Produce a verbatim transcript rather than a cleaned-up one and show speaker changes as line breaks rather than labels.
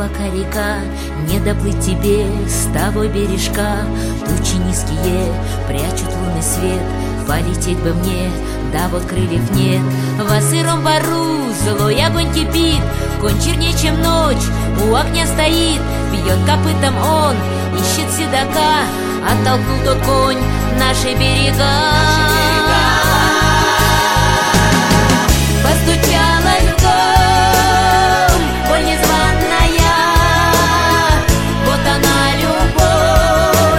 глубока река, не доплыть тебе с того бережка. Тучи низкие прячут лунный свет, полететь бы мне, да вот крыльев нет. Во сыром бару злой огонь кипит, конь чернее, чем ночь, у огня стоит. Бьет копытом он, ищет седока, оттолкнул тот конь наши берега. Постой,